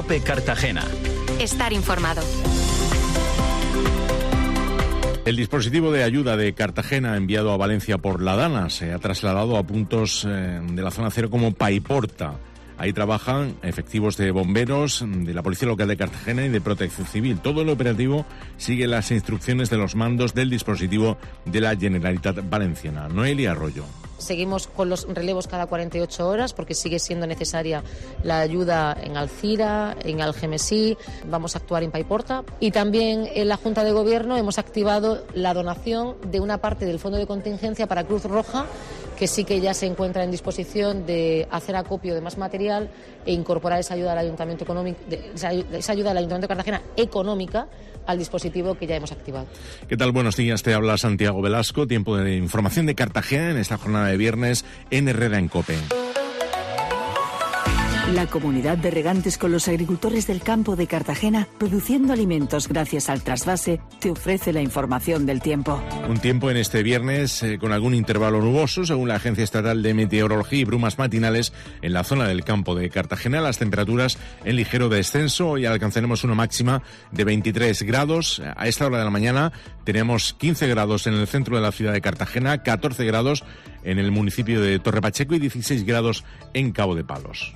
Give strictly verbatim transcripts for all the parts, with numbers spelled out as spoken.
COPE Cartagena. Estar informado. El dispositivo de ayuda de Cartagena enviado a Valencia por la DANA se ha trasladado a puntos eh, de la zona cero como Paiporta. Ahí trabajan efectivos de bomberos, de la Policía Local de Cartagena y de Protección Civil. Todo el operativo sigue las instrucciones de los mandos del dispositivo de la Generalitat Valenciana. Noelia Arroyo. Seguimos con los relevos cada cuarenta y ocho horas porque sigue siendo necesaria la ayuda en Alcira, en Algemesí, vamos a actuar en Paiporta y también en la Junta de Gobierno hemos activado la donación de una parte del fondo de contingencia para Cruz Roja, que sí que ya se encuentra en disposición de hacer acopio de más material e incorporar esa ayuda al Ayuntamiento económico, esa ayuda del Ayuntamiento de Cartagena económica al dispositivo que ya hemos activado. ¿Qué tal? Buenos días, te habla Santiago Velasco. Tiempo de información de Cartagena en esta jornada de viernes en Herrera en COPE. La comunidad de regantes con los agricultores del campo de Cartagena, produciendo alimentos gracias al trasvase, te ofrece la información del tiempo. Un tiempo en este viernes eh, con algún intervalo nuboso, según la Agencia Estatal de Meteorología, y brumas matinales en la zona del campo de Cartagena. Las temperaturas en ligero descenso. Hoy alcanzaremos una máxima de veintitrés grados. A esta hora de la mañana tenemos quince grados en el centro de la ciudad de Cartagena, catorce grados en el municipio de Torre Pacheco y dieciséis grados en Cabo de Palos.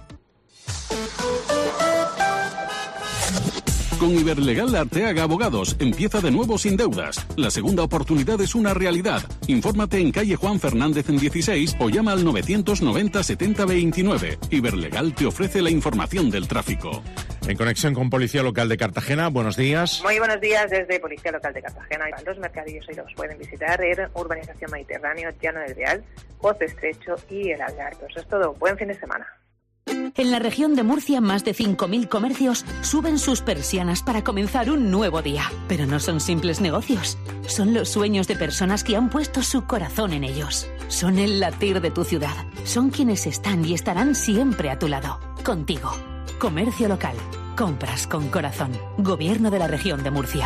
Con Iberlegal Arteaga Abogados, empieza de nuevo sin deudas. La segunda oportunidad es una realidad. Infórmate en calle Juan Fernández en dieciséis o llama al novecientos noventa setenta veintinueve. Iberlegal te ofrece la información del tráfico. En conexión con Policía Local de Cartagena, buenos días. Muy buenos días desde Policía Local de Cartagena. Los mercadillos hoy los pueden visitar en Urbanización Mediterráneo, Llano del Real, Pozo Estrecho y El Algarto. Eso es todo. Buen fin de semana. En la región de Murcia, más de cinco mil comercios suben sus persianas para comenzar un nuevo día. Pero no son simples negocios, son los sueños de personas que han puesto su corazón en ellos. Son el latir de tu ciudad, son quienes están y estarán siempre a tu lado, contigo. Comercio local, compras con corazón. Gobierno de la región de Murcia.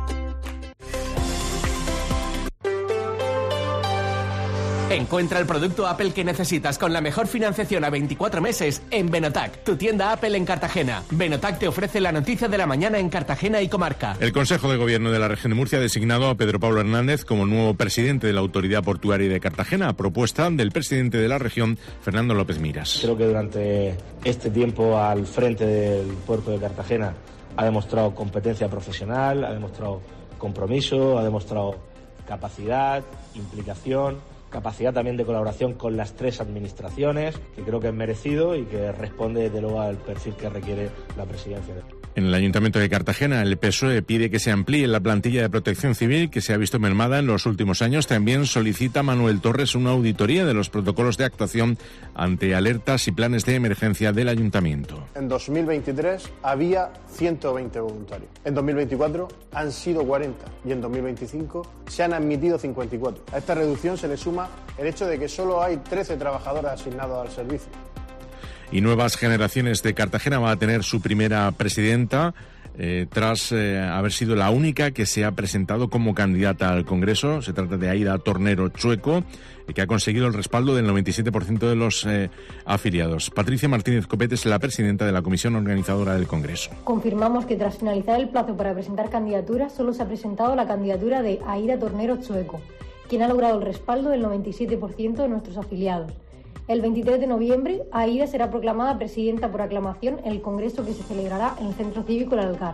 Encuentra el producto Apple que necesitas con la mejor financiación a veinticuatro meses en Benotac, tu tienda Apple en Cartagena. Benotac te ofrece la noticia de la mañana en Cartagena y comarca. El Consejo de Gobierno de la Región de Murcia ha designado a Pedro Pablo Hernández como nuevo presidente de la Autoridad Portuaria de Cartagena, a propuesta del presidente de la región, Fernando López Miras. Creo que durante este tiempo al frente del puerto de Cartagena ha demostrado competencia profesional, ha demostrado compromiso, ha demostrado capacidad, implicación, capacidad también de colaboración con las tres administraciones, que creo que es merecido y que responde desde luego al perfil que requiere la presidencia. En el Ayuntamiento de Cartagena, el P S O E pide que se amplíe la plantilla de protección civil que se ha visto mermada en los últimos años. También solicita a Manuel Torres una auditoría de los protocolos de actuación ante alertas y planes de emergencia del Ayuntamiento. En dos mil veintitrés había ciento veinte voluntarios. En dos mil veinticuatro han sido cuarenta y en dos mil veinticinco se han admitido cincuenta y cuatro. A esta reducción se le suma el hecho de que solo hay trece trabajadoras asignados al servicio. Y Nuevas Generaciones de Cartagena va a tener su primera presidenta eh, tras eh, haber sido la única que se ha presentado como candidata al Congreso. Se trata de Aida Tornero Chueco, eh, que ha conseguido el respaldo del noventa y siete por ciento de los eh, afiliados. Patricia Martínez Copete es la presidenta de la comisión organizadora del Congreso. Confirmamos que tras finalizar el plazo para presentar candidaturas, solo se ha presentado la candidatura de Aida Tornero Chueco, quien ha logrado el respaldo del noventa y siete por ciento de nuestros afiliados. El veintitrés de noviembre, Aida será proclamada presidenta por aclamación en el Congreso que se celebrará en el Centro Cívico El Algar.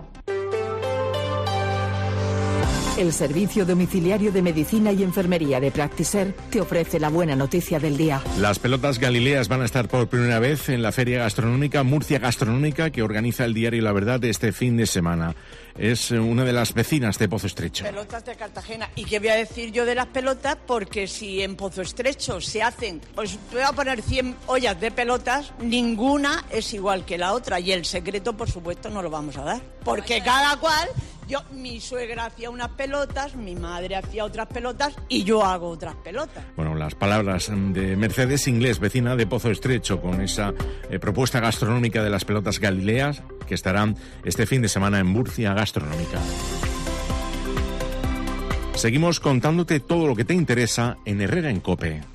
El Servicio Domiciliario de Medicina y Enfermería de Practiser te ofrece la buena noticia del día. Las pelotas galileas van a estar por primera vez en la Feria Gastronómica Murcia Gastronómica que organiza el diario La Verdad este fin de semana. Es una de las vecinas de Pozo Estrecho. Pelotas de Cartagena. ¿Y qué voy a decir yo de las pelotas? Porque si en Pozo Estrecho se hacen, os voy a poner cien ollas de pelotas, ninguna es igual que la otra. Y el secreto, por supuesto, no lo vamos a dar. Porque cada cual... Yo, mi suegra hacía unas pelotas, mi madre hacía otras pelotas y yo hago otras pelotas. Bueno, las palabras de Mercedes Inglés, vecina de Pozo Estrecho, con esa eh, propuesta gastronómica de las pelotas galileas que estarán este fin de semana en Murcia Gastronómica. Seguimos contándote todo lo que te interesa en Herrera en COPE.